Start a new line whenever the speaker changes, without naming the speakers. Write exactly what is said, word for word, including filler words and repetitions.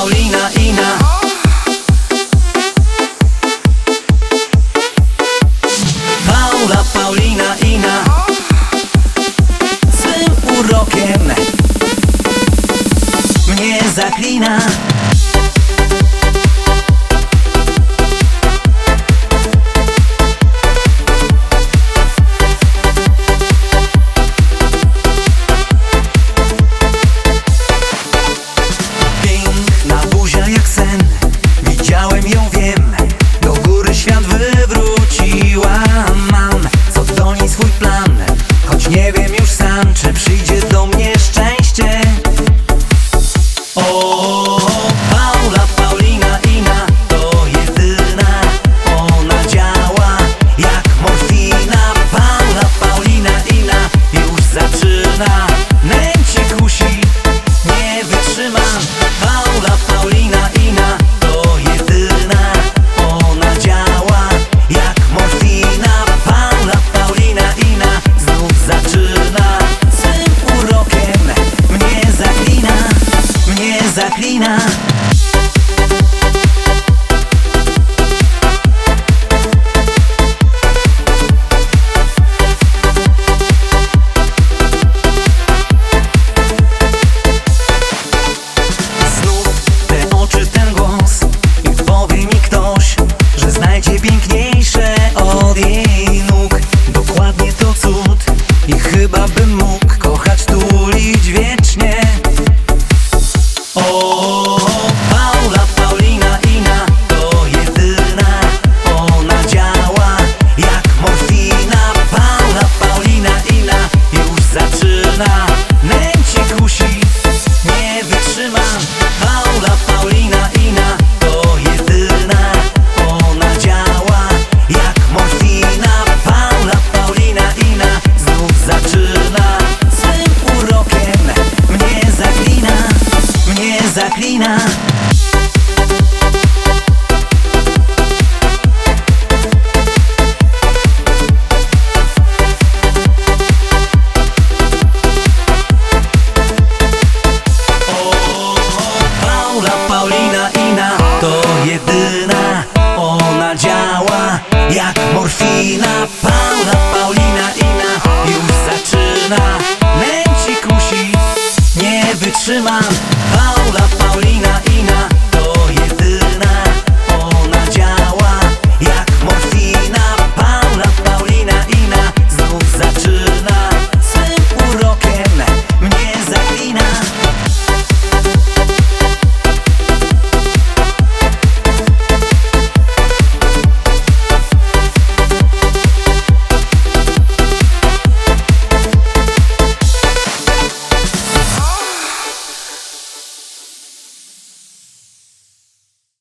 Paulina, Ina. Paula, Paulina, Ina. Swym urokiem mnie zaklina. Widziałem ją, wiem, do góry świat wywróciła. Mam co do niej swój plan, choć nie wiem już sam, czy przyjdzie do mnie szczęście. O, Paula, Paulina, Ina, to jedyna. Ona działa jak morfina. Paula, Paulina, Ina, już zaczyna. Nęci, kusi, nie wytrzymam. Paula, Paulina, Ina, zaklina. Znów te oczy, ten głos i powie mi ktoś, że znajdzie piękniejsze od jej nóg. Dokładnie to cud i chyba bym mógł kochać, tulić wiecznie. O, Paula, Paulina, Ina, to jedyna. Ona działa jak morfina. Paula, Paulina, Ina, już zaczyna. Nęci, kusi, nie wytrzymam. Paula, Paulina, Ina, to jedyna. Ona działa jak morfina. Paula, Paulina, Ina, znów zaczyna. Swym urokiem mnie zaklina. Mnie zaklina. O, Paula, Paulina, Ina, to jedyna. Ona działa jak morfina. Paula, Paulina, Ina, już zaczyna. Nęci, kusi, nie wytrzymam. Paula, Paulina, Ina,